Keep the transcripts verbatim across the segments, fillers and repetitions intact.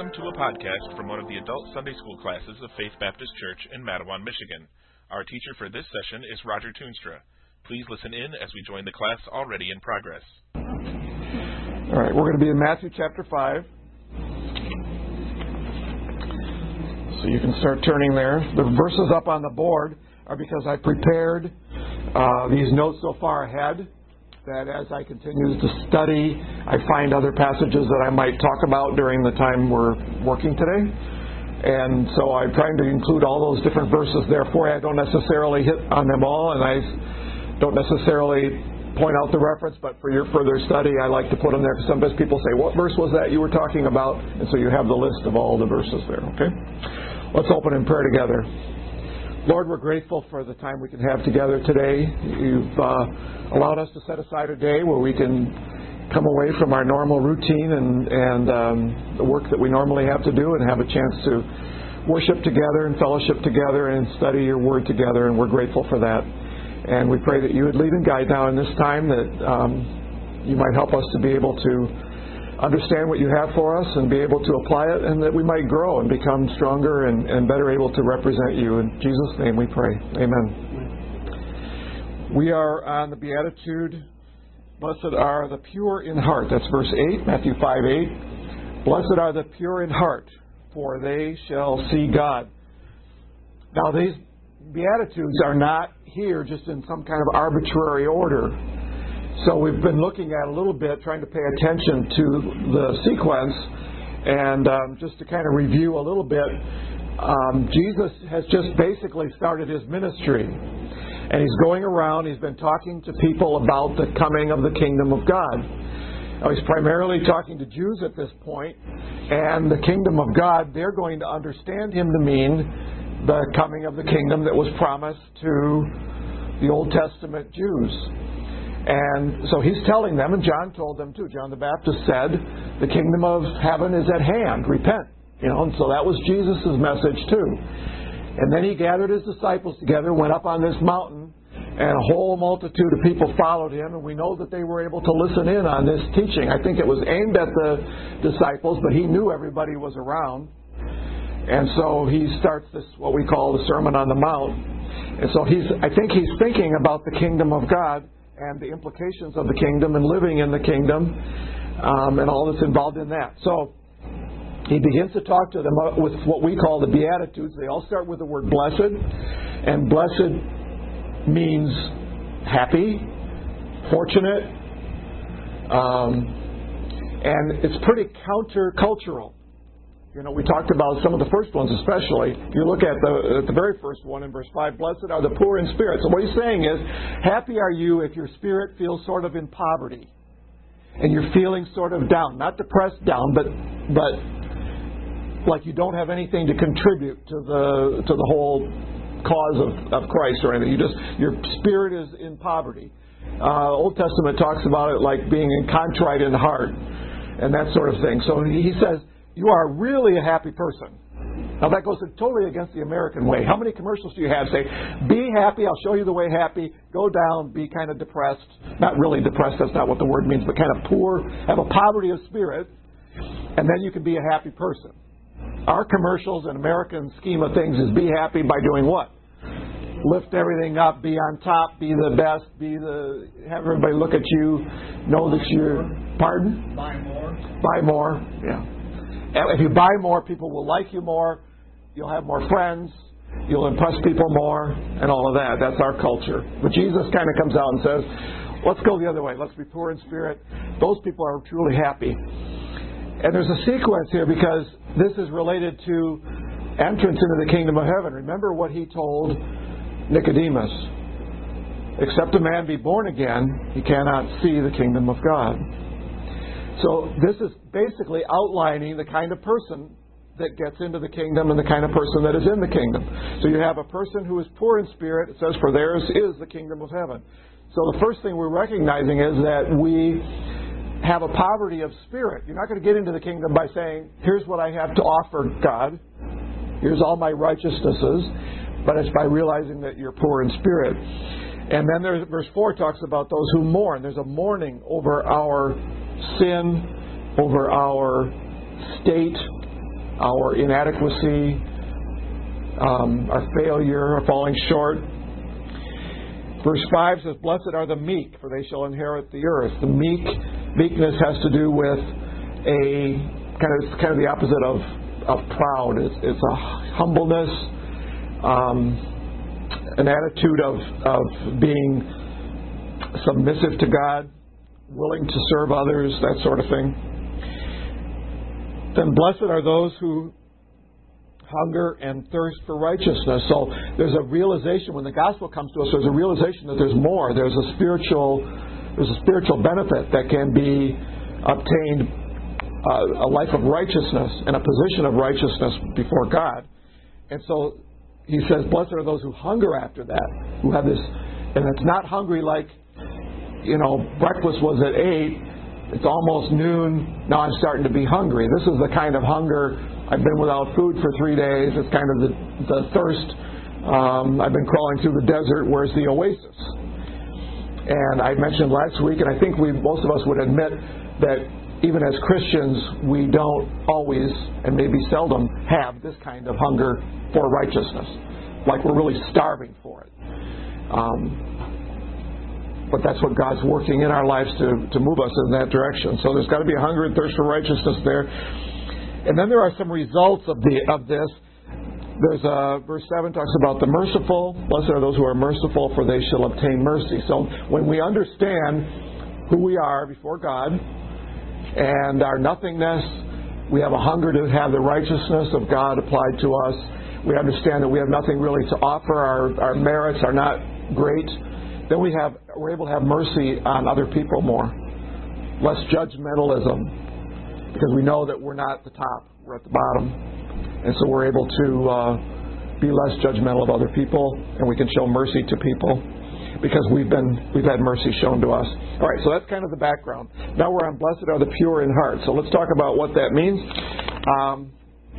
listening to a podcast from one of the adult Sunday school classes of Faith Baptist Church in Mattawan, Michigan. Our teacher for this session is Roger Toonstra. Please listen in as we join the class already in progress. All right, we're going to be in Matthew chapter five. So you can start turning there. The verses up on the board are because I prepared uh, these notes so far ahead that as I continue to study, I find other passages that I might talk about during the time we're working today. And so I'm trying to include all those different verses there for you. I don't necessarily hit on them all, and I don't necessarily point out the reference, but for your further study, I like to put them there because sometimes people say, what verse was that you were talking about? And so you have the list of all the verses there, okay? Let's open in prayer together. Lord, we're grateful for the time we can have together today. You've uh, allowed us to set aside a day where we can come away from our normal routine and, and um, the work that we normally have to do and have a chance to worship together and fellowship together and study your word together, and we're grateful for that. And we pray that you would lead and guide now in this time, that um, you might help us to be able to understand what you have for us and be able to apply it, and that we might grow and become stronger and, and better able to represent you. In Jesus' name we pray. Amen. We are on the Beatitude, blessed are the pure in heart. That's verse eight, Matthew five eight. Blessed are the pure in heart, for they shall see God. Now these Beatitudes are not here just in some kind of arbitrary order. So we've been looking at a little bit, trying to pay attention to the sequence, and um, just to kind of review a little bit, um, Jesus has just basically started his ministry, and he's going around, he's been talking to people about the coming of the kingdom of God. Now, he's primarily talking to Jews at this point, and the kingdom of God, they're going to understand him to mean the coming of the kingdom that was promised to the Old Testament Jews. And so he's telling them, and John told them too. John the Baptist said, the kingdom of heaven is at hand. Repent. You know, and so that was Jesus' message too. And then he gathered his disciples together, went up on this mountain, and a whole multitude of people followed him. And we know that they were able to listen in on this teaching. I think it was aimed at the disciples, but he knew everybody was around. And so he starts this, what we call the Sermon on the Mount. And so he's, I think he's thinking about the kingdom of God and the implications of the kingdom and living in the kingdom um, and all that's involved in that. So he begins to talk to them with what we call the Beatitudes. They all start with the word blessed, and blessed means happy, fortunate, um, and it's pretty countercultural. You know, we talked about some of the first ones especially. If you look at the at the very first one in verse five, blessed are the poor in spirit. So what he's saying is, happy are you if your spirit feels sort of in poverty and you're feeling sort of down. Not depressed down, but but like you don't have anything to contribute to the to the whole cause of, of Christ or anything. You just your spirit is in poverty. Uh, Old Testament talks about it like being in contrite in heart and that sort of thing. So he says, you are really a happy person. Now that goes totally against the American way. How many commercials do you have say, be happy, I'll show you the way happy, go down, be kind of depressed. Not really depressed, that's not what the word means, but kind of poor, have a poverty of spirit, and then you can be a happy person. Our commercials and American scheme of things is be happy by doing what? Lift everything up, be on top, be the best, be the, have everybody look at you, know that you're, pardon? Buy more. Buy more, yeah. If you buy more, people will like you more. You'll have more friends. You'll impress people more and all of that. That's our culture. But Jesus kind of comes out and says, let's go the other way. Let's be poor in spirit. Those people are truly happy. And there's a sequence here because this is related to entrance into the kingdom of heaven. Remember what he told Nicodemus. Except a man be born again, he cannot see the kingdom of God. So this is basically outlining the kind of person that gets into the kingdom and the kind of person that is in the kingdom. So you have a person who is poor in spirit. It says, for theirs is the kingdom of heaven. So the first thing we're recognizing is that we have a poverty of spirit. You're not going to get into the kingdom by saying, here's what I have to offer, God. Here's all my righteousnesses. But it's by realizing that you're poor in spirit. And then there's, verse four talks about those who mourn. There's a mourning over our sin, over our state, our inadequacy, um, our failure, our falling short. Verse five says, "Blessed are the meek, for they shall inherit the earth." The meek, meekness has to do with a kind of, it's kind of the opposite of, of proud. It's, it's a humbleness, um, an attitude of, of being submissive to God, willing to serve others, that sort of thing. Then blessed are those who hunger and thirst for righteousness. So there's a realization when the gospel comes to us. There's a realization that there's more. There's a spiritual, there's a spiritual benefit that can be obtained, uh, a life of righteousness and a position of righteousness before God. And so he says, blessed are those who hunger after that, who have this, and it's not hungry like, you know, breakfast was at eight. It's almost noon. Now I'm starting to be hungry. This is the kind of hunger. I've been without food for three days. It's kind of the, the thirst. Um, I've been crawling through the desert. Where's the oasis? And I mentioned last week, and I think we most of us would admit that even as Christians, we don't always, and maybe seldom, have this kind of hunger for righteousness. Like we're really starving for it. Um, But that's what God's working in our lives to, to move us in that direction. So there's got to be a hunger and thirst for righteousness there. And then there are some results of the of this. There's a, verse seven talks about the merciful. Blessed are those who are merciful, for they shall obtain mercy. So when we understand who we are before God and our nothingness, we have a hunger to have the righteousness of God applied to us. We understand that we have nothing really to offer. Our, our merits are not great. Then we have, we're able to have mercy on other people more. Less judgmentalism, because we know that we're not at the top, we're at the bottom. And so we're able to uh, be less judgmental of other people, and we can show mercy to people because we've been we've had mercy shown to us. All right, so that's kind of the background. Now we're on blessed are the pure in heart. So let's talk about what that means. Um,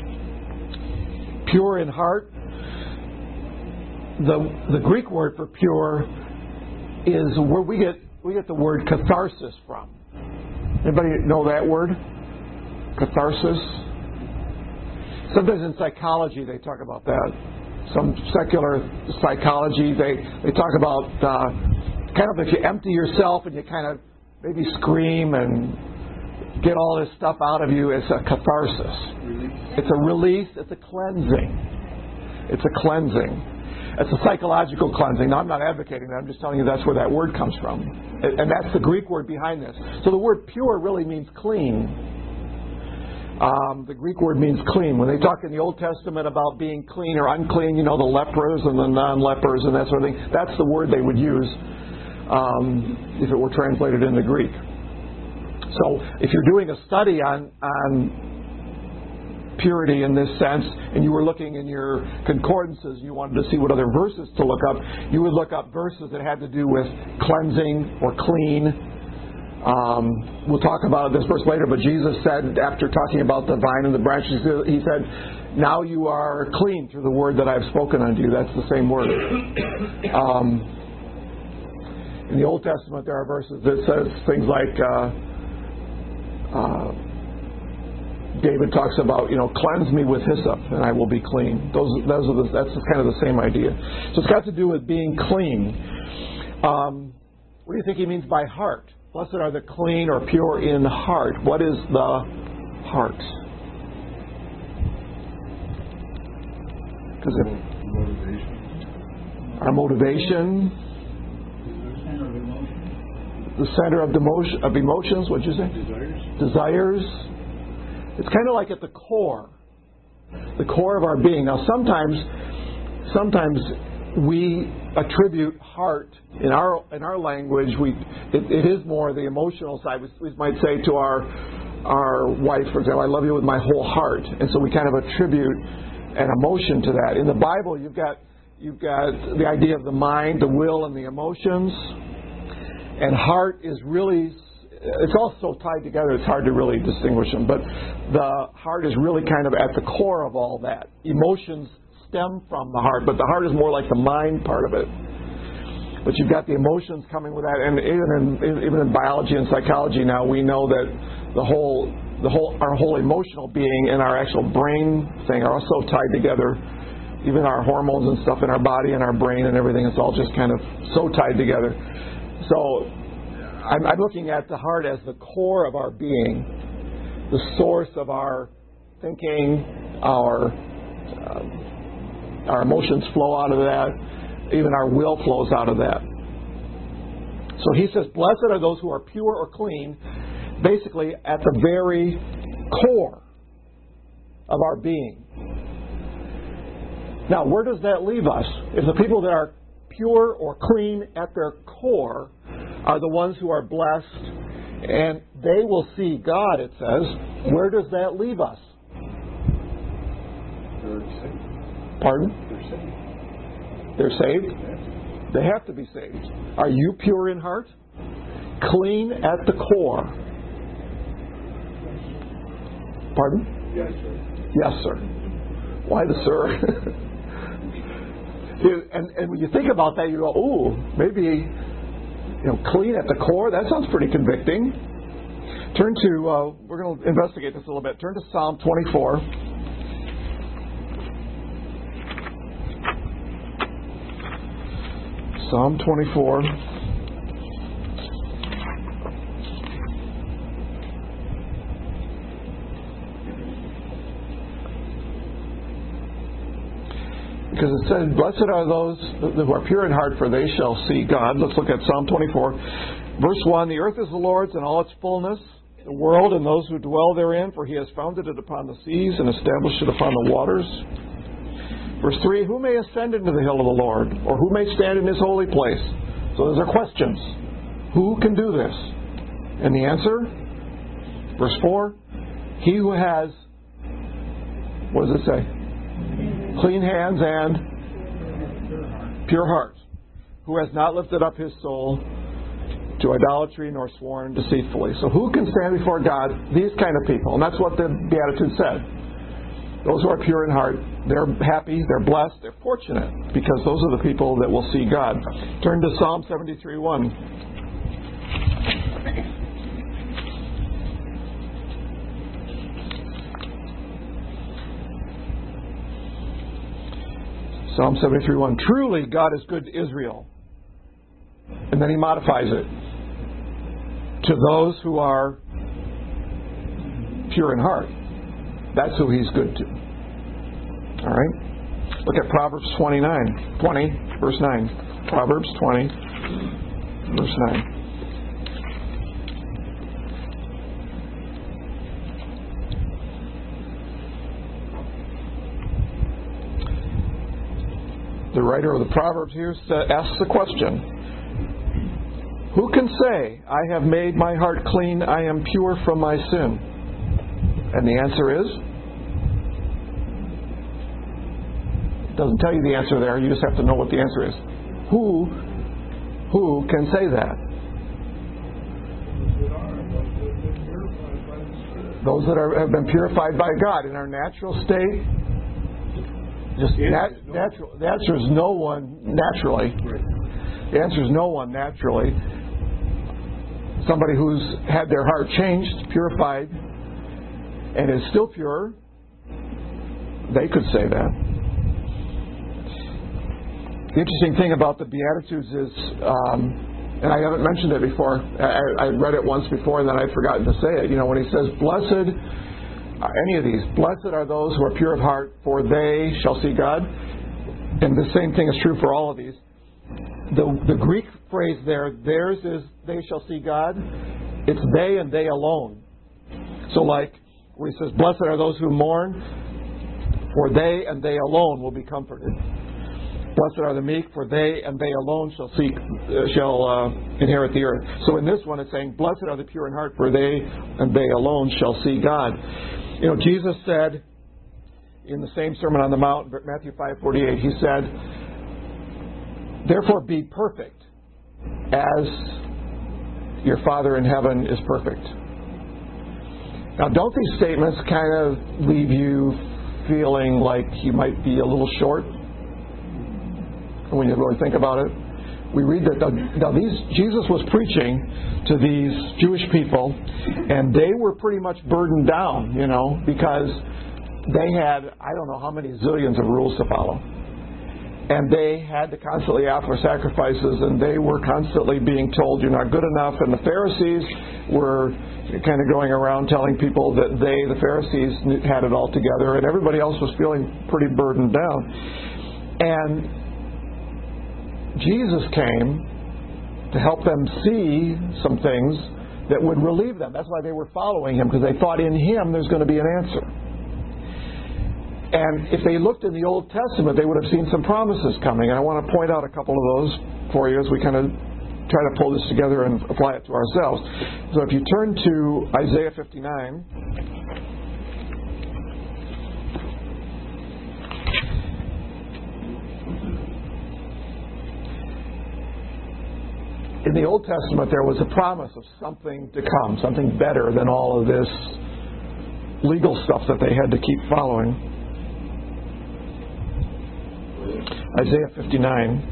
pure in heart. The the Greek word for pure is where we get we get the word catharsis from. Anybody know that word? Catharsis? Sometimes in psychology they talk about that. Some secular psychology, they, they talk about uh, kind of if you empty yourself and you kind of maybe scream and get all this stuff out of you, it's a catharsis. It's a release, it's a cleansing. It's a cleansing. It's a psychological cleansing. Now, I'm not advocating that. I'm just telling you that's where that word comes from. And that's the Greek word behind this. So the word pure really means clean. Um, the Greek word means clean. When they talk in the Old Testament about being clean or unclean, you know, the lepers and the non-lepers and that sort of thing, that's the word they would use um, if it were translated into Greek. So if you're doing a study on on purity in this sense, and you were looking in your concordances, you wanted to see what other verses to look up, you would look up verses that had to do with cleansing or clean. Um, we'll talk about this verse later, but Jesus said, after talking about the vine and the branches, he said, now you are clean through the word that I've spoken unto you. That's the same word. Um, in the Old Testament, there are verses that says things like, uh, uh, David talks about, you know, cleanse me with hyssop and I will be clean. Those, those are the, that's kind of the same idea. So it's got to do with being clean. Um, what do you think he means by heart? Blessed are the clean or pure in heart. What is the heart? Because motivation. Our motivation. The center of emotion, of emotions. What'd you say? Desires. Desires. It's kind of like at the core, the core of our being. Now, sometimes, sometimes we attribute heart in our in our language. We it, it is more the emotional side. We, we might say to our our wife, for example, "I love you with my whole heart," and so we kind of attribute an emotion to that. In the Bible, you've got you've got the idea of the mind, the will, and the emotions, and heart is really. It's all so tied together, it's hard to really distinguish them. But the heart is really kind of at the core of all that. Emotions stem from the heart, but the heart is more like the mind part of it. But you've got the emotions coming with that. And even in, even in biology and psychology now, we know that the whole the whole our whole emotional being and our actual brain thing are also tied together. Even our hormones and stuff in our body and our brain and everything, it's all just kind of so tied together. So I'm, I'm looking at the heart as the core of our being, the source of our thinking, our um, our emotions flow out of that, even our will flows out of that. So he says, blessed are those who are pure or clean, basically at the very core of our being. Now, where does that leave us? If the people that are pure or clean at their core are the ones who are blessed, and they will see God, it says, where does that leave us? They're saved. Pardon? They're saved. They're saved? They have to be saved. Are you pure in heart? Clean at the core? Pardon? Yes, sir. Yes, sir. Why the sir? and, and when you think about that, you go, ooh, maybe, you know, clean at the core? That sounds pretty convicting. Turn to, uh, we're going to investigate this a little bit. Turn to Psalm twenty-four. Psalm twenty-four. Because it said, blessed are those who are pure in heart, for they shall see God. Let's look at Psalm twenty-four. Verse one, the earth is the Lord's and all its fullness, the world and those who dwell therein, for he has founded it upon the seas and established it upon the waters. Verse three, who may ascend into the hill of the Lord, or who may stand in his holy place? So those are questions. Who can do this? And the answer, verse four, he who has, what does it say? Clean hands and pure heart, who has not lifted up his soul to idolatry nor sworn deceitfully. So who can stand before God? These kind of people. And that's what the Beatitude said. Those who are pure in heart, they're happy, they're blessed, they're fortunate, because those are the people that will see God. Turn to Psalm seventy-three one. Psalm seventy-three one. Truly God is good to Israel. And then he modifies it. To those who are pure in heart. That's who he's good to. All right? Look at Proverbs twenty-nine. twenty, verse nine. Proverbs twenty, verse nine. The writer of the Proverbs here asks the question, who can say, I have made my heart clean, I am pure from my sin? And the answer is? It doesn't tell you the answer there, you just have to know what the answer is. Who, who can say that? Those that are, have been purified by God in our natural state. Just nat- natural. The answer is no one naturally. The answer is no one naturally. Somebody who's had their heart changed, purified, and is still pure, they could say that. The interesting thing about the Beatitudes is, um, and I haven't mentioned it before, I, I read it once before and then I'd forgotten to say it. You know, when he says, blessed, any of these, blessed are those who are pure of heart, for they shall see God. And the same thing is true for all of these. The, the Greek phrase there, theirs is they shall see God. It's they and they alone. So like where he says, blessed are those who mourn, for they and they alone will be comforted. Blessed are the meek, for they and they alone shall seek, uh, shall uh, inherit the earth. So in this one it's saying, blessed are the pure in heart, for they and they alone shall see God. You know, Jesus said in the same Sermon on the Mount, Matthew five forty-eight, he said, therefore be perfect as your Father in heaven is perfect. Now, don't these statements kind of leave you feeling like you might be a little short when you really think about it? we read that now these Jesus was preaching to these Jewish people, and they were pretty much burdened down, you know, because they had, I don't know how many zillions of rules to follow. And they had to constantly offer sacrifices, and they were constantly being told, you're not good enough. And the Pharisees were kind of going around telling people that they, the Pharisees, had it all together, and everybody else was feeling pretty burdened down. And Jesus came to help them see some things that would relieve them. That's why they were following Him, because they thought in Him there's going to be an answer. And if they looked in the Old Testament, they would have seen some promises coming. And I want to point out a couple of those for you as we kind of try to pull this together and apply it to ourselves. So if you turn to Isaiah fifty-nine. In the Old Testament, there was a promise of something to come, something better than all of this legal stuff that they had to keep following. Isaiah fifty-nine,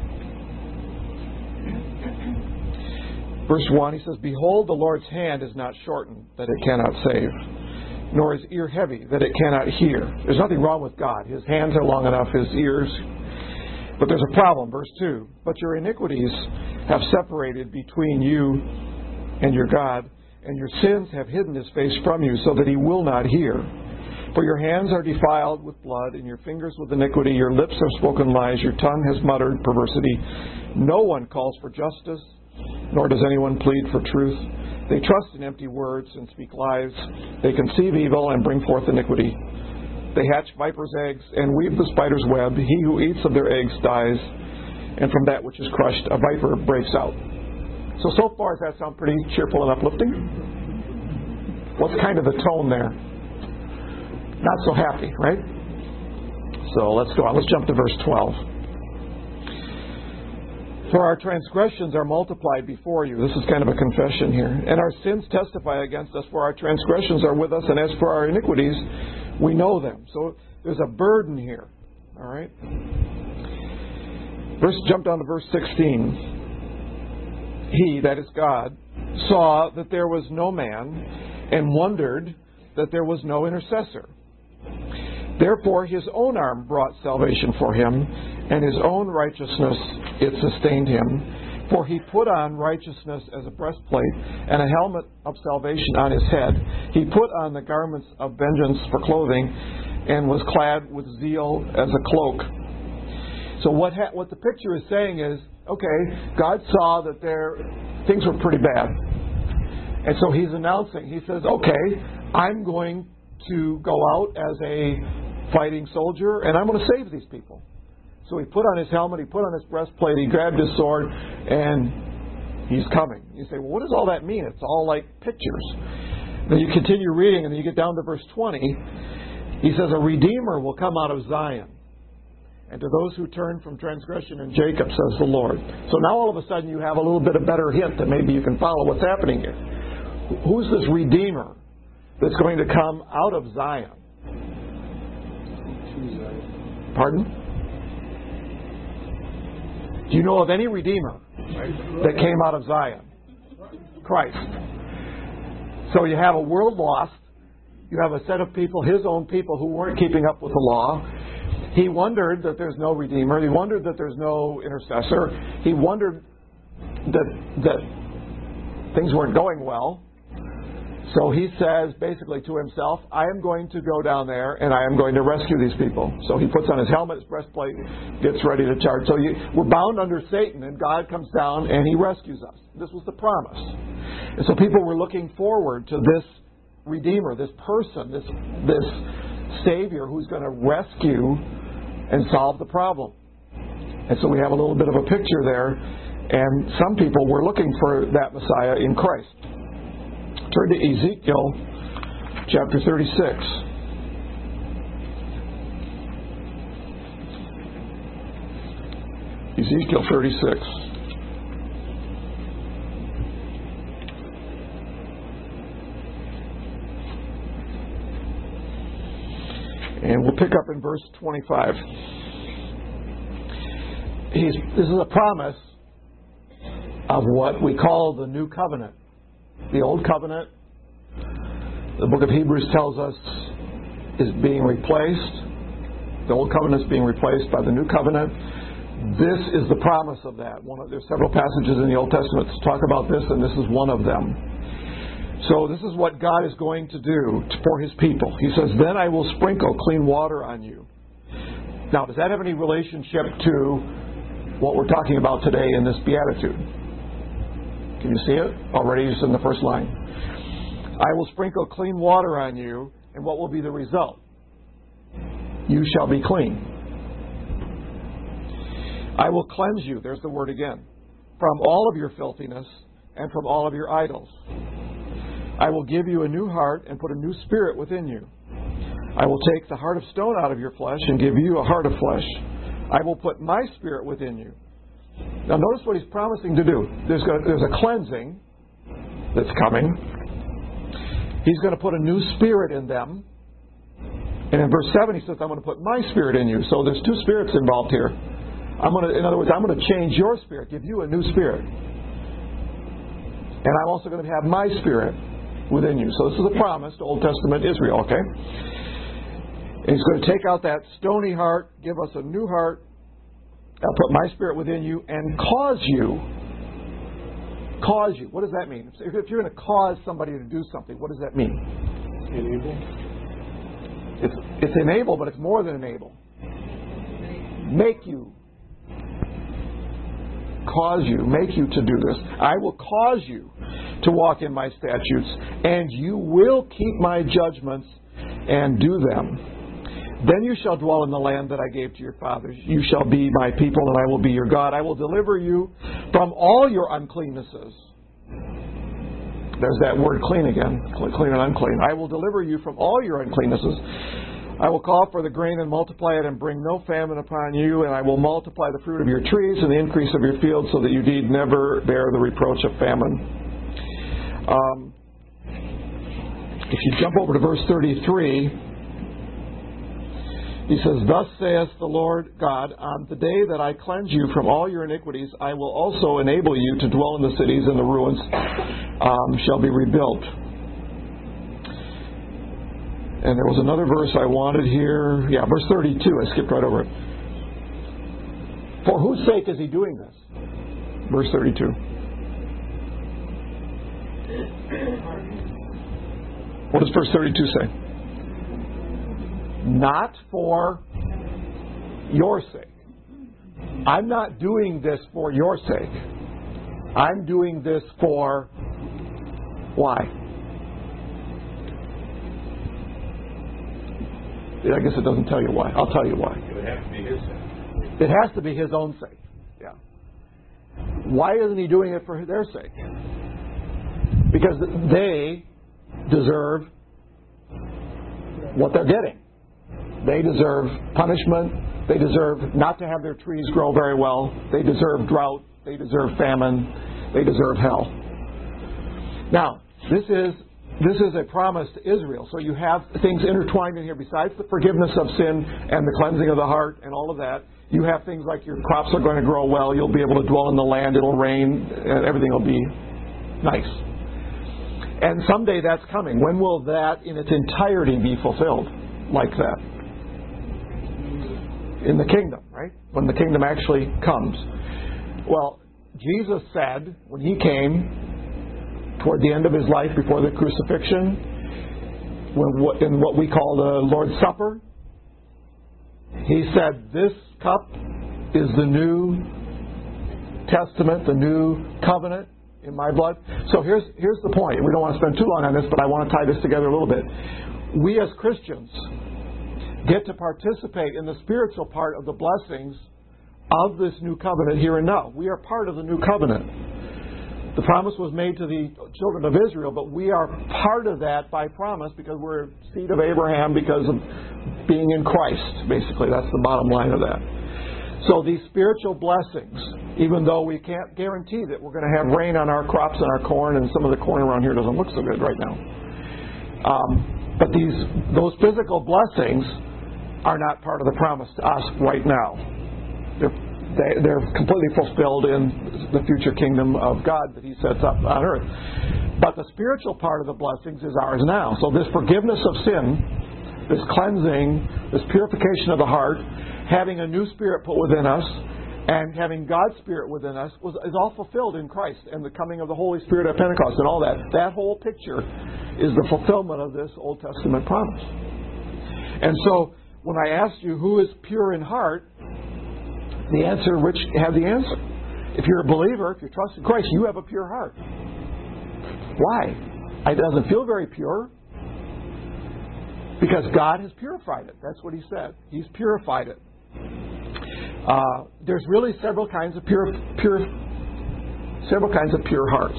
verse one, he says, Behold, the Lord's hand is not shortened, that it cannot save, nor his ear heavy, that it cannot hear. There's nothing wrong with God. His hands are long enough, his ears. But there's a problem, verse two. But your iniquities have separated between you and your God, and your sins have hidden his face from you, so that he will not hear. For your hands are defiled with blood, and your fingers with iniquity. Your lips have spoken lies. Your tongue has muttered perversity. No one calls for justice, nor does anyone plead for truth. They trust in empty words and speak lies. They conceive evil and bring forth iniquity. They hatch vipers' eggs and weave the spider's web. He who eats of their eggs dies, and from that which is crushed a viper breaks out. So, so far, does that sound pretty cheerful and uplifting? What's kind of the tone there? Not so happy, right? So let's go on. Let's jump to verse twelve. For our transgressions are multiplied before you. This is kind of a confession here. And our sins testify against us, for our transgressions are with us, and as for our iniquities, we know them. So there's a burden here. All right? Verse, jump down to verse sixteen. He, that is God, saw that there was no man, and wondered that there was no intercessor. Therefore his own arm brought salvation for him, and his own righteousness it sustained him. For he put on righteousness as a breastplate, and a helmet of salvation on his head. He put on the garments of vengeance for clothing, and was clad with zeal as a cloak. So what ha- what the picture is saying is, okay, God saw that there things were pretty bad. And so he's announcing, he says, okay, I'm going to go out as a fighting soldier, and I'm going to save these people. So he put on his helmet, he put on his breastplate, he grabbed his sword, and he's coming. You say, well, what does all that mean? It's all like pictures. Then you continue reading, and then you get down to verse twenty. He says, a Redeemer will come out of Zion, and to those who turn from transgression in Jacob, says the Lord. So now all of a sudden you have a little bit of better hint that maybe you can follow what's happening here. Who's this Redeemer that's going to come out of Zion? Pardon? Do you know of any Redeemer that came out of Zion? Christ. So you have a world lost. You have a set of people, his own people, who weren't keeping up with the law. He wondered that there's no Redeemer. He wondered that there's no intercessor. He wondered that that things weren't going well. So he says basically to himself, I am going to go down there and I am going to rescue these people. So he puts on his helmet, his breastplate, gets ready to charge. So you, we're bound under Satan, and God comes down and he rescues us. This was the promise. And so people were looking forward to this Redeemer, this person, this, this Savior who's going to rescue and solve the problem. And so we have a little bit of a picture there. And some people were looking for that Messiah in Christ. Turn to Ezekiel chapter thirty-six. Ezekiel thirty-six. And we'll pick up in verse twenty-five. He's, this is a promise of what we call the New Covenant. The Old Covenant, the book of Hebrews tells us, is being replaced. The Old Covenant is being replaced by the New Covenant. This is the promise of that. One of, there's several passages in the Old Testament to talk about this, and this is one of them. So this is what God is going to do for His people. He says, then I will sprinkle clean water on you. Now, does that have any relationship to what we're talking about today in this beatitude? Can you see it? Already it's in the first line. I will sprinkle clean water on you, and what will be the result? You shall be clean. I will cleanse you, there's the word again, from all of your filthiness and from all of your idols. I will give you a new heart and put a new spirit within you. I will take the heart of stone out of your flesh and give you a heart of flesh. I will put my spirit within you. Now notice what He's promising to do. There's a, there's a cleansing that's coming. He's going to put a new spirit in them. And in verse seven He says, I'm going to put my spirit in you. So there's two spirits involved here. I'm going to, in other words, I'm going to change your spirit, give you a new spirit. And I'm also going to have my spirit within you. So this is a promise to Old Testament Israel, okay? And He's going to take out that stony heart, give us a new heart. I'll put my spirit within you and cause you. Cause you. What does that mean? If you're going to cause somebody to do something, what does that mean? Enable. It's, it's enable, but it's more than enable. Make you. Cause you, make you to do this. I will cause you to walk in my statutes, and you will keep my judgments and do them. Then you shall dwell in the land that I gave to your fathers. You shall be my people, and I will be your God. I will deliver you from all your uncleannesses. There's that word clean again, clean and unclean. I will deliver you from all your uncleannesses. I will call for the grain and multiply it and bring no famine upon you, and I will multiply the fruit of your trees and the increase of your fields so that you need never bear the reproach of famine. Um, if you jump over to verse thirty-three, He says, thus saith the Lord God, on the day that I cleanse you from all your iniquities, I will also enable you to dwell in the cities, and the ruins um, shall be rebuilt. And there was another verse I wanted here. Yeah, verse thirty-two. I skipped right over it. For whose sake is He doing this? Verse thirty-two. What does verse thirty-two say? Not for your sake. I'm not doing this for your sake. I'm doing this for why? I guess it doesn't tell you why. I'll tell you why. It would have to be His sake. It has to be His own sake. Yeah. Why isn't He doing it for their sake? Because they deserve what they're getting. They deserve punishment. They deserve not to have their trees grow very well. They deserve drought. They deserve famine. They deserve hell. Now, this is This is a promise to Israel. So you have things intertwined in here. Besides the forgiveness of sin and the cleansing of the heart and all of that, you have things like your crops are going to grow well. You'll be able to dwell in the land. It'll rain. And everything will be nice. And someday that's coming. When will that in its entirety be fulfilled like that? In the kingdom, right? When the kingdom actually comes. Well, Jesus said when He came toward the end of His life before the crucifixion, when, in what we call the Lord's Supper, He said, this cup is the New Testament, the New Covenant in my blood. So here's, here's the point. We don't want to spend too long on this, but I want to tie this together a little bit. We as Christians get to participate in the spiritual part of the blessings of this New Covenant here and now. We are part of the New Covenant. The promise was made to the children of Israel, but we are part of that by promise because we're seed of Abraham because of being in Christ. Basically, that's the bottom line of that. So these spiritual blessings, even though we can't guarantee that we're going to have rain on our crops and our corn, and some of the corn around here doesn't look so good right now. Um, but these those physical blessings are not part of the promise to us right now. They're they, they're completely fulfilled in the future kingdom of God that He sets up on earth. But the spiritual part of the blessings is ours now. So this forgiveness of sin, this cleansing, this purification of the heart, having a new spirit put within us, and having God's Spirit within us was, is all fulfilled in Christ and the coming of the Holy Spirit at Pentecost and all that. That whole picture is the fulfillment of this Old Testament promise. And so when I asked you who is pure in heart, the answer, Rich had the answer. If you're a believer, if you trust in Christ, you have a pure heart. Why? It doesn't feel very pure. Because God has purified it. That's what He said. He's purified it. Uh, there's really several kinds of pure, pure, several kinds of pure hearts.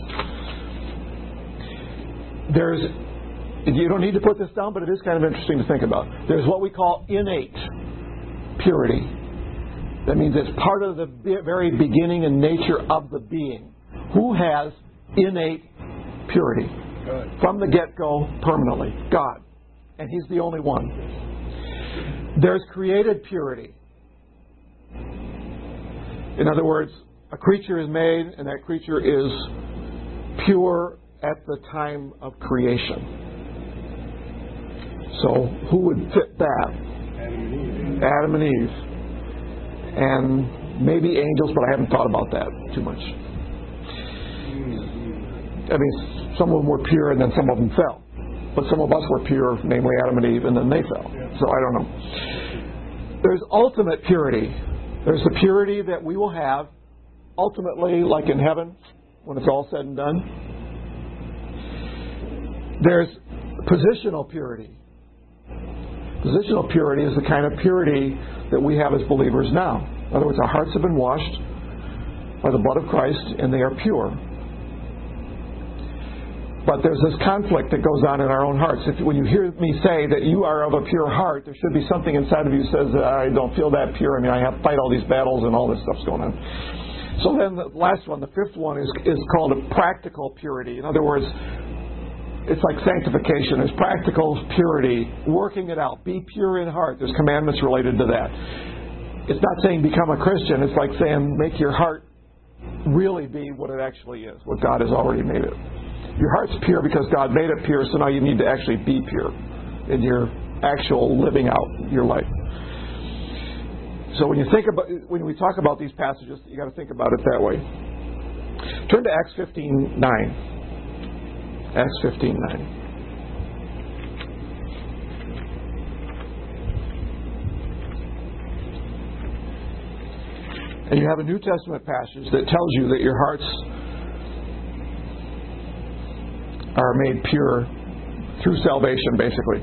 There's, you don't need to put this down, but it is kind of interesting to think about. There's what we call innate purity. That means it's part of the very beginning and nature of the being. Who has innate purity? Good. From the get-go, permanently. God. And He's the only one. There's created purity. In other words, a creature is made, and that creature is pure at the time of creation. So, who would fit that? Adam and Eve. Adam and Eve. And maybe angels, but I haven't thought about that too much. I mean, some of them were pure, and then some of them fell. But some of us were pure, namely Adam and Eve, and then they fell. So I don't know. There's ultimate purity. There's the purity that we will have ultimately, like in heaven, when it's all said and done. There's positional purity. Positional purity is the kind of purity that we have as believers now. In other words, our hearts have been washed by the blood of Christ, and they are pure. But there's this conflict that goes on in our own hearts. If, when you hear me say that you are of a pure heart, there should be something inside of you that says, I don't feel that pure. I mean, I have to fight all these battles and all this stuff's going on. So then the last one, the fifth one, is, is called a practical purity. In other words, it's like sanctification. There's practical purity, working it out. Be pure in heart. There's commandments related to that. It's not saying become a Christian. It's like saying make your heart really be what it actually is, what God has already made it. Your heart's pure because God made it pure, so now you need to actually be pure in your actual living out your life. So when you think about, when we talk about these passages, you got to think about it that way. Turn to Acts fifteen nine. Acts fifteen nine. And you have a New Testament passage that tells you that your hearts are made pure through salvation, basically.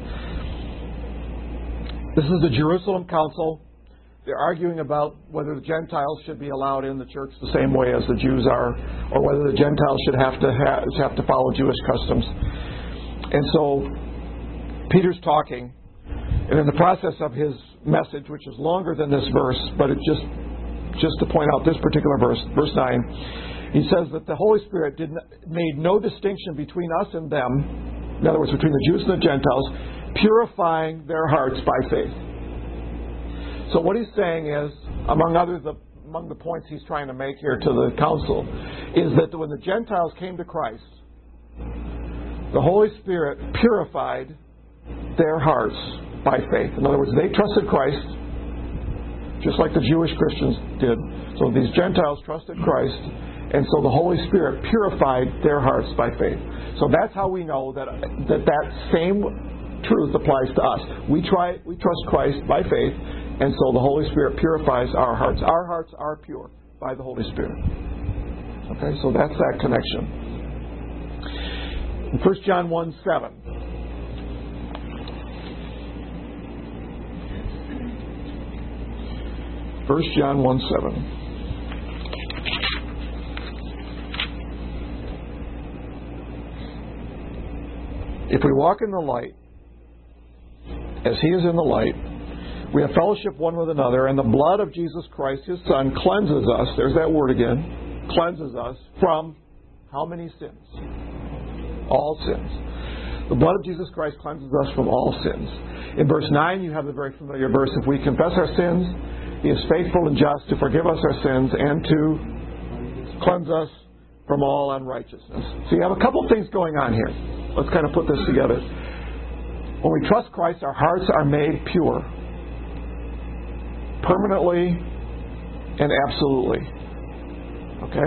This is the Jerusalem Council. They're arguing about whether the Gentiles should be allowed in the church the same way as the Jews are, or whether the Gentiles should have to ha- have to follow Jewish customs. And so Peter's talking, and in the process of his message, which is longer than this verse, but it just just to point out this particular verse, verse nine, he says that the Holy Spirit did not, made no distinction between us and them, in other words, between the Jews and the Gentiles, purifying their hearts by faith. So what he's saying is, among others, the, among the points he's trying to make here to the council, is that when the Gentiles came to Christ, the Holy Spirit purified their hearts by faith. In other words, they trusted Christ, just like the Jewish Christians did. So these Gentiles trusted Christ, and so the Holy Spirit purified their hearts by faith. So that's how we know that that, that same truth applies to us. We try, we trust Christ by faith, and so the Holy Spirit purifies our hearts. Our hearts are pure by the Holy Spirit. Okay, so that's that connection. In First John one seven. First John one seven. If we walk in the light, as He is in the light, we have fellowship one with another, and the blood of Jesus Christ, His Son, cleanses us, there's that word again, cleanses us from how many sins? All sins. The blood of Jesus Christ cleanses us from all sins. In verse nine, you have the very familiar verse, if we confess our sins, He is faithful and just to forgive us our sins and to cleanse us from all unrighteousness. So you have a couple things going on here. Let's kind of put this together. When we trust Christ, our hearts are made pure. Permanently and absolutely. Okay?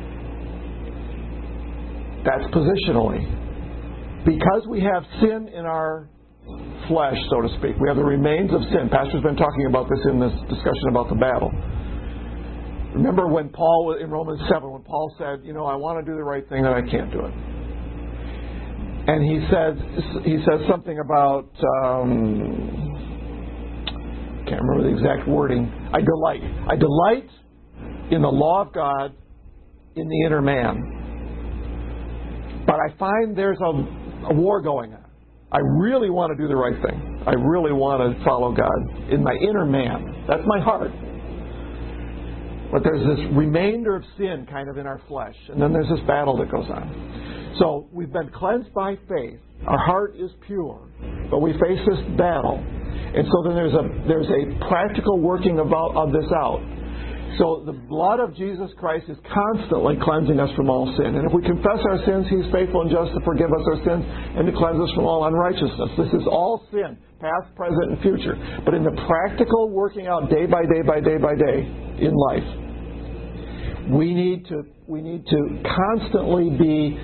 That's positionally. Because we have sin in our flesh, so to speak. We have the remains of sin. Pastor's been talking about this in this discussion about the battle. Remember when Paul, in Romans seven, when Paul said, you know, I want to do the right thing and I can't do it. And he says, he says something about, um, can't remember the exact wording. I delight. I delight in the law of God in the inner man. But I find there's a, a war going on. I really want to do the right thing. I really want to follow God in my inner man. That's my heart. But there's this remainder of sin kind of in our flesh. And then there's this battle that goes on. So we've been cleansed by faith. Our heart is pure. But we face this battle. And so then there's a there's a practical working of, of this out. So the blood of Jesus Christ is constantly cleansing us from all sin. And if we confess our sins, He's faithful and just to forgive us our sins and to cleanse us from all unrighteousness. This is all sin, past, present, and future. But in the practical working out day by day by day by day in life, we need to we need to constantly be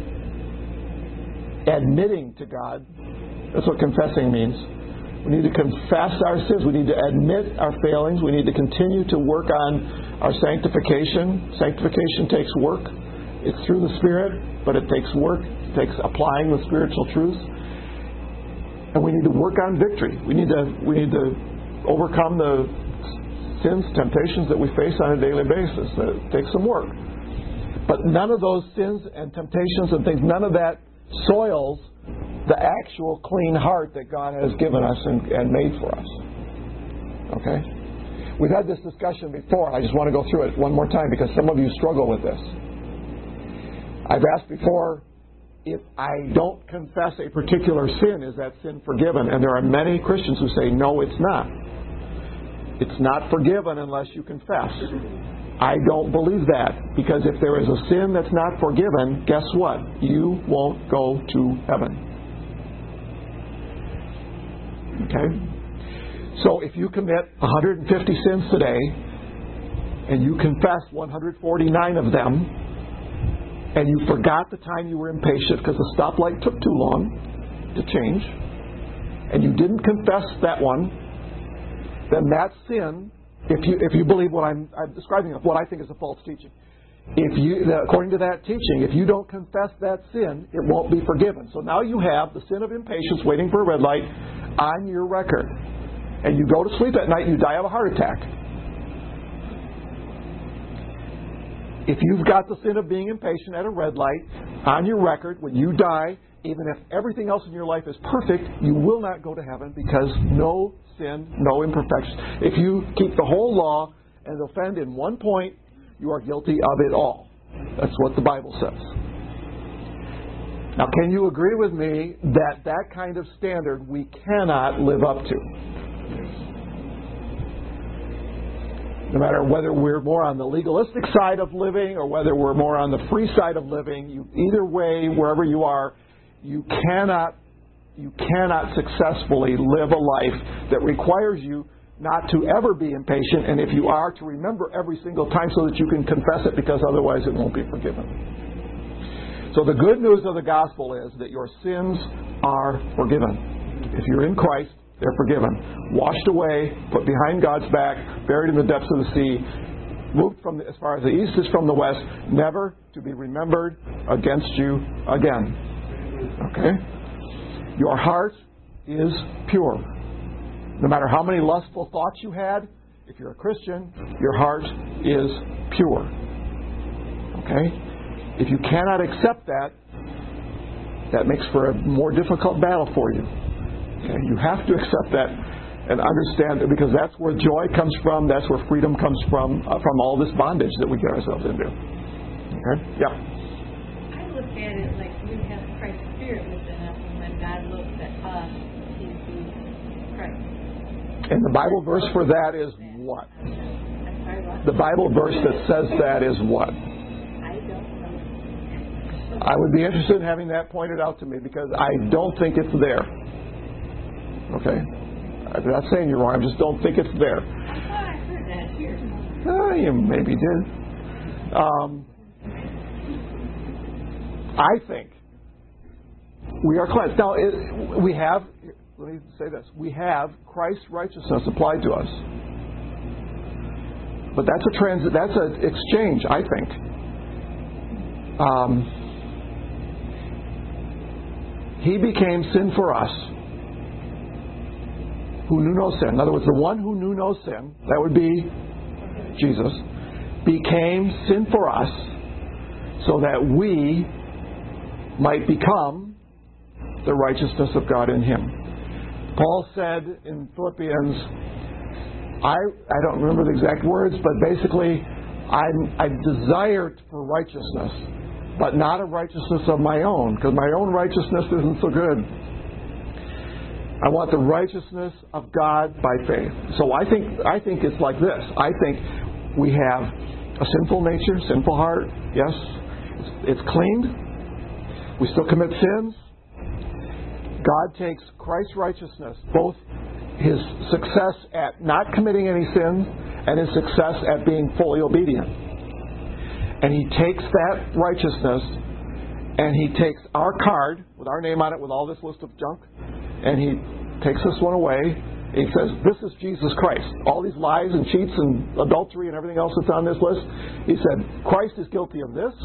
admitting to God. That's what confessing means. We need to confess our sins. We need to admit our failings. We need to continue to work on our sanctification. Sanctification takes work. It's through the Spirit, but it takes work. It takes applying the spiritual truths. And we need to work on victory. We need to we need to overcome the sins, temptations that we face on a daily basis. It takes some work. But none of those sins and temptations and things, none of that soils the actual clean heart that God has given us and, and made for us. Okay? We've had this discussion before, and I just want to go through it one more time because some of you struggle with this. I've asked before, if I don't confess a particular sin, is that sin forgiven? And there are many Christians who say, no, it's not. It's not forgiven unless you confess. I don't believe that, because if there is a sin that's not forgiven, guess what? You won't go to heaven. Okay? So if you commit one hundred fifty sins today, and you confess one hundred forty-nine of them, and you forgot the time you were impatient because the stoplight took too long to change, and you didn't confess that one, then that sin, if you if you believe what I'm, I'm describing, what I think is a false teaching, if you according to that teaching, if you don't confess that sin, it won't be forgiven. So now you have the sin of impatience waiting for a red light on your record, and you go to sleep at night and you die of a heart attack. If you've got the sin of being impatient at a red light on your record, when you die, even if everything else in your life is perfect, you will not go to heaven, because no sin, no imperfection. If you keep the whole law and offend in one point, you are guilty of it all. That's what the Bible says. Now, can you agree with me that that kind of standard we cannot live up to? No matter whether we're more on the legalistic side of living or whether we're more on the free side of living, you, either way, wherever you are, you cannot you cannot successfully live a life that requires you not to ever be impatient, and if you are, to remember every single time so that you can confess it, because otherwise it won't be forgiven. So the good news of the gospel is that your sins are forgiven. If you're in Christ, they're forgiven. Washed away, put behind God's back, buried in the depths of the sea, moved from the, as far as the east is from the west, never to be remembered against you again. Okay? Your heart is pure. No matter how many lustful thoughts you had, if you're a Christian, your heart is pure. Okay? If you cannot accept that, that makes for a more difficult battle for you. Okay? You have to accept that and understand that, because that's where joy comes from, that's where freedom comes from, uh, from all this bondage that we get ourselves into. Okay? Yeah. I look at it like we have Christ's Spirit within us, and when God looks at us, He sees Christ. And the Bible verse for that is what? I'm sorry, what? The Bible verse that says that is what? I don't know. I would be interested in having that pointed out to me because I don't think it's there. Okay? I'm not saying you're wrong. I just don't think it's there. I thought I heard that here. Uh, you maybe did. Um, I think we are cleansed. Now, it, we have, let me say this, we have Christ's righteousness applied to us. But that's a transit, that's an exchange, I think. Um, he became sin for us, who knew no sin. In other words, the one who knew no sin, that would be Jesus, became sin for us so that we might become the righteousness of God in Him. Paul said in Philippians, I I don't remember the exact words, but basically, I I desire for righteousness, but not a righteousness of my own, because my own righteousness isn't so good. I want the righteousness of God by faith. So I think I think it's like this. I think we have a sinful nature, sinful heart. Yes, it's, it's cleaned. We still commit sins. God takes Christ's righteousness, both His success at not committing any sins and His success at being fully obedient. And He takes that righteousness and He takes our card with our name on it, with all this list of junk, and He takes this one away. He says, this is Jesus Christ. All these lies and cheats and adultery and everything else that's on this list, He said, Christ is guilty of this.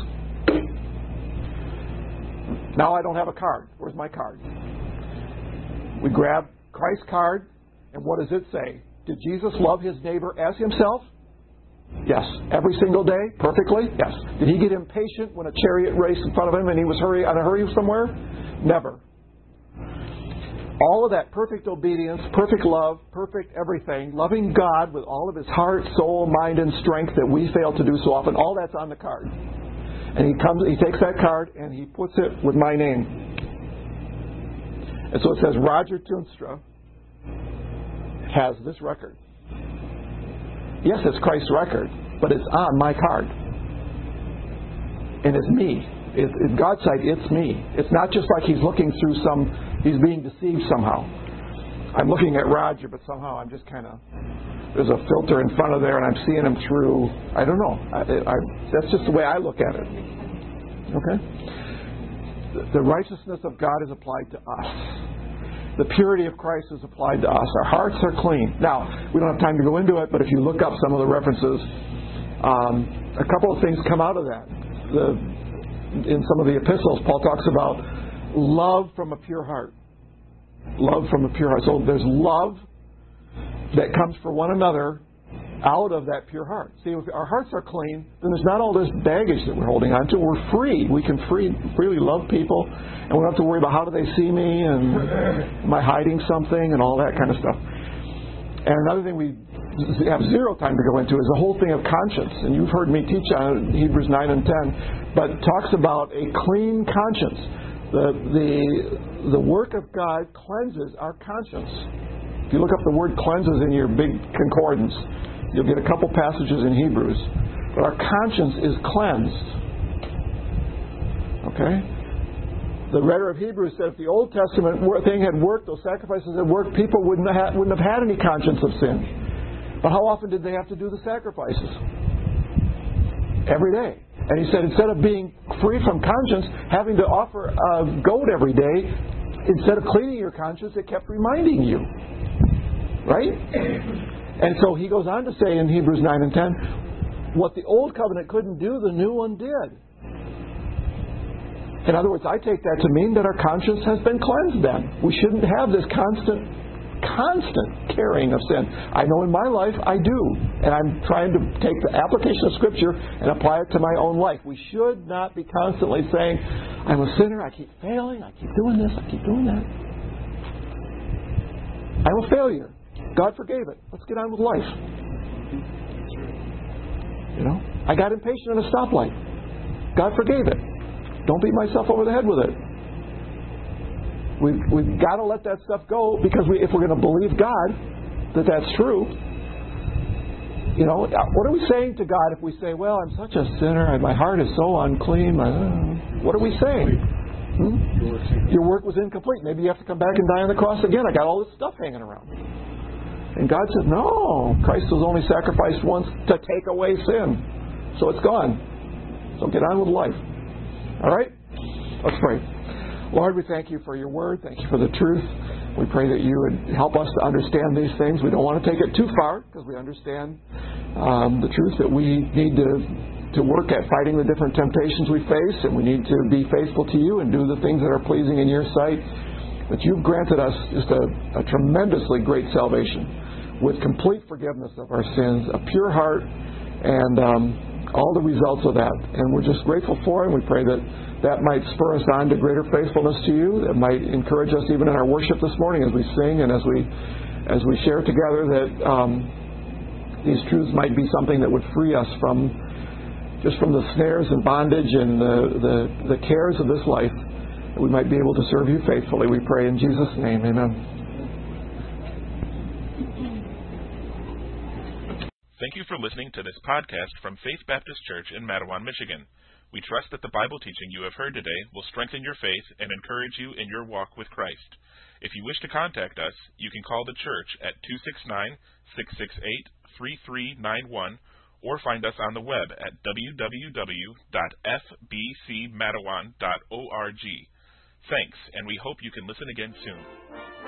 Now I don't have a card. Where's my card? We grab Christ's card, and what does it say? Did Jesus love His neighbor as Himself? Yes. Every single day? Perfectly? Yes. Did He get impatient when a chariot raced in front of Him and He was hurry, on a hurry somewhere? Never. All of that perfect obedience, perfect love, perfect everything, loving God with all of His heart, soul, mind, and strength that we fail to do so often, all that's on the card. And He comes, He takes that card and He puts it with my name. And so it says, Roger Toonstra has this record. Yes, it's Christ's record, but it's on my card. And it's me. It, in God's sight, it's me. It's not just like He's looking through some, He's being deceived somehow. I'm looking at Roger, but somehow I'm just kind of, there's a filter in front of there and I'm seeing him through, I don't know. I, I, that's just the way I look at it. Okay? The righteousness of God is applied to us. The purity of Christ is applied to us. Our hearts are clean. Now, we don't have time to go into it, but if you look up some of the references, um, a couple of things come out of that. The, in some of the epistles, Paul talks about love from a pure heart. Love from a pure heart. So there's love that comes for one another out of that pure heart. See, if our hearts are clean, then there's not all this baggage that we're holding on to. We're free. We can free, freely love people, and we don't have to worry about how do they see me, and am I hiding something, and all that kind of stuff. And another thing we have zero time to go into is the whole thing of conscience. And you've heard me teach on Hebrews nine and ten, but it talks about a clean conscience. The, the, the work of God cleanses our conscience. If you look up the word cleanses in your big concordance, you'll get a couple passages in Hebrews. But our conscience is cleansed. Okay? The writer of Hebrews said if the Old Testament thing had worked, those sacrifices had worked, people wouldn't have, wouldn't have had any conscience of sin. But how often did they have to do the sacrifices? Every day. And he said instead of being free from conscience, having to offer a goat every day, instead of cleaning your conscience, it kept reminding you. Right? And so he goes on to say in Hebrews nine and ten, what the old covenant couldn't do, the new one did. In other words, I take that to mean that our conscience has been cleansed then. We shouldn't have this constant, constant carrying of sin. I know in my life I do. And I'm trying to take the application of Scripture and apply it to my own life. We should not be constantly saying, I'm a sinner, I keep failing, I keep doing this, I keep doing that. I'm a failure. God forgave it. Let's get on with life. You know? I got impatient at a stoplight. God forgave it. Don't beat myself over the head with it. We've, we've got to let that stuff go because we, if we're going to believe God that that's true, You know, what are we saying to God if we say, well, I'm such a sinner, and my heart is so unclean? My, what are we saying? Hmm? Your work was incomplete. Maybe you have to come back and die on the cross again. I got all this stuff hanging around. And God said, no, Christ was only sacrificed once to take away sin. So it's gone. So get on with life. All right? Let's pray. Lord, we thank you for your word. Thank you for the truth. We pray that you would help us to understand these things. We don't want to take it too far because we understand um, the truth that we need to to work at fighting the different temptations we face, and we need to be faithful to you and do the things that are pleasing in your sight. But you've granted us just a, a tremendously great salvation with complete forgiveness of our sins, a pure heart, and um, all the results of that. And we're just grateful for it, and we pray that that might spur us on to greater faithfulness to you. That might encourage us even in our worship this morning as we sing and as we as we share together, that um, these truths might be something that would free us from just from the snares and bondage and the, the, the cares of this life, that we might be able to serve you faithfully. We pray in Jesus' name. Amen. Thank you for listening to this podcast from Faith Baptist Church in Matawan, Michigan. We trust that the Bible teaching you have heard today will strengthen your faith and encourage you in your walk with Christ. If you wish to contact us, you can call the church at two six nine, six six eight, three three nine one or find us on the web at w w w dot f b c matawan dot org. Thanks, and we hope you can listen again soon.